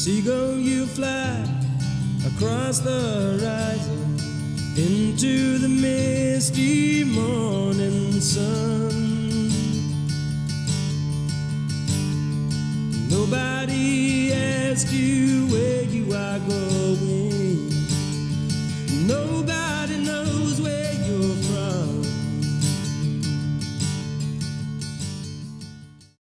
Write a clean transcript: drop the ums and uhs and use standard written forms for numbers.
Seagull, you fly across the horizon into the misty morning sun. Nobody asks you where you are going.